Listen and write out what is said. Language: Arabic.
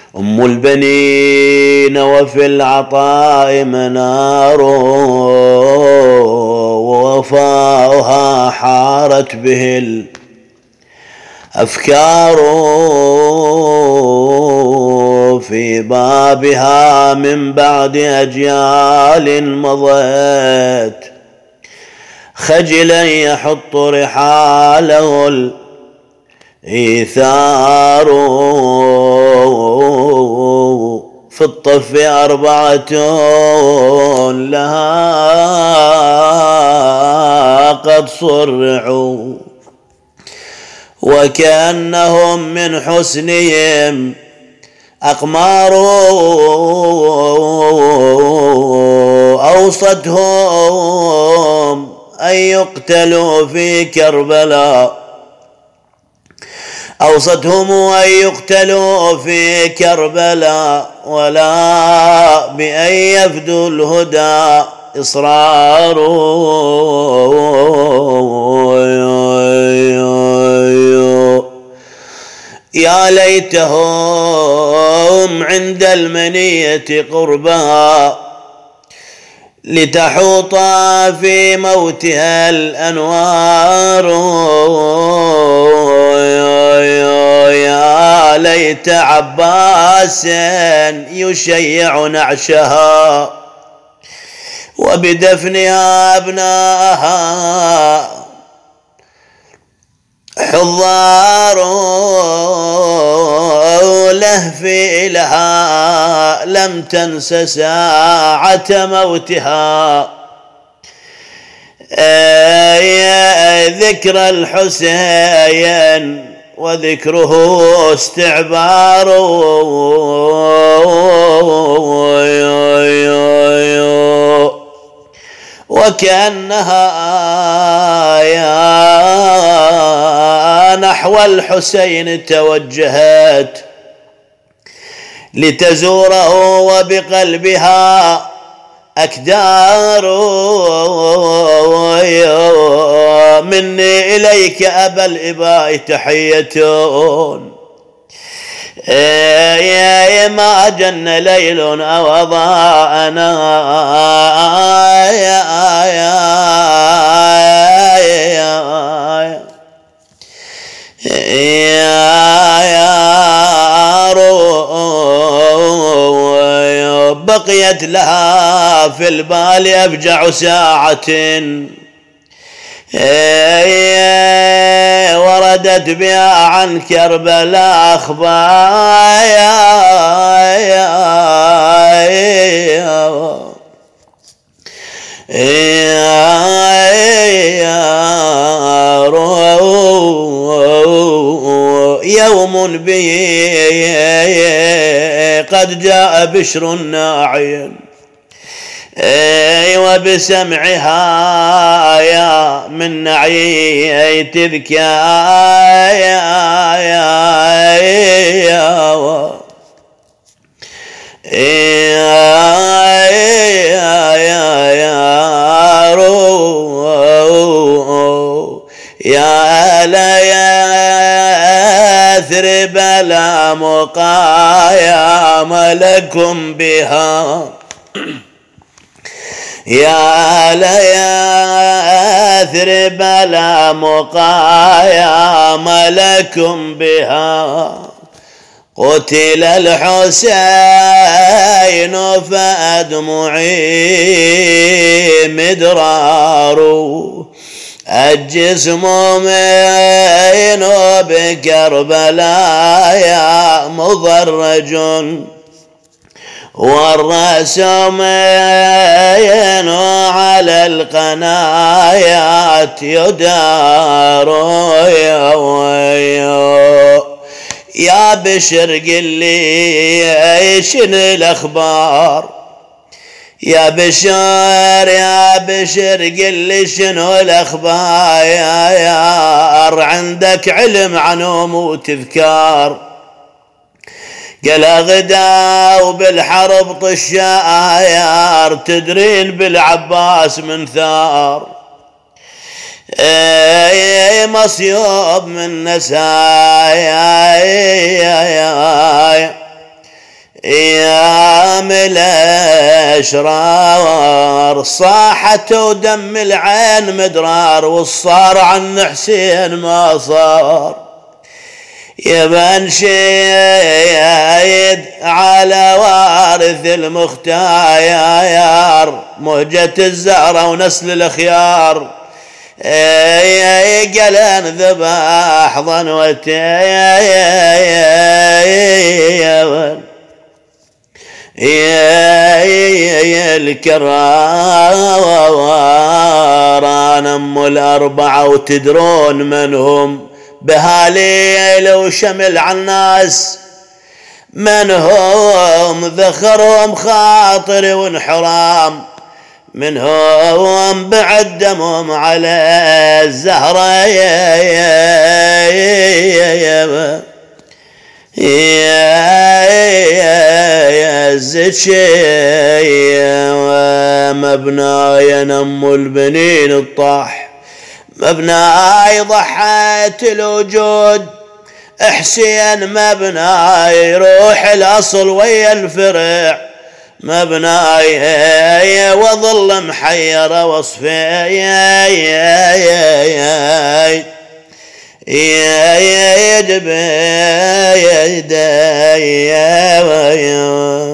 أم البنين وفي العطاء منار، ووفاؤها حارت به الأفكار، في بابها من بعد أجيال مضت خجلا يحط رحاله الإيثار. في الطف 4 لها قد صرعوا، وكأنهم من حسنهم أقمار، أوصتهم أن يقتلوا في كربلاء، أوصتهم أن يقتلوا في كربلاء، ولا بأن يفدوا الهدى إصرار. يا ليتهم عند المنية قربها لتحوط في موتها الأنوار. يا ليت عباسا يشيع نعشها وبدفنها أبناءها حضار، لهفي لها لم تنس ساعة موتها، ذكر الحسين وذكره استعبار. وكأنها نحو الحسين توجهت لتزوره وبقلبها أكدار. مني إليك أبا الإباء تحية، ما جن ليل أو أضاءنا، بقيت لها في البال أفجع ساعة، وردت بها عن كربلاء أخبار. يوم به قد جاء بشر ناعي، وبسمعها يا من نعي تذكى يا لا يثرب لا مقايم لكم بها، يا ليثرب لا مقايم لكم بها، قتل الحسين فأدمعي مدرار، الجسم من بكربلاء مضرج، والرأس مين على القنايات يدار. يا بشر قل لي ايش الأخبار، يا بشر قل لي شنو الأخبار، عندك علم عنهم وتذكار. قال غدا وبالحرب طشاير، تدرين بالعباس من ثار، مصيوب من نسايا ايام الاشرار صاحت ودم العين مدرار، والصار عن حسين ما صار. يبن شيد على وارث المختار، مهجة الزهرة ونسل الخيار. قلن ذبح ظنوتي الكرار. انا ام الاربعة وتدرون منهم بهالليل وشمل عالناس، منهم ذخرهم خاطر وانحرام، منهم بعد دمهم على الزهرة. يا زكي مبناي نم البنين الطاح، مبناي ضحيت الوجود حسين، مبناي روح الأصل ويا الفرع، مبناي وظل محير وصفي. يا دبي يا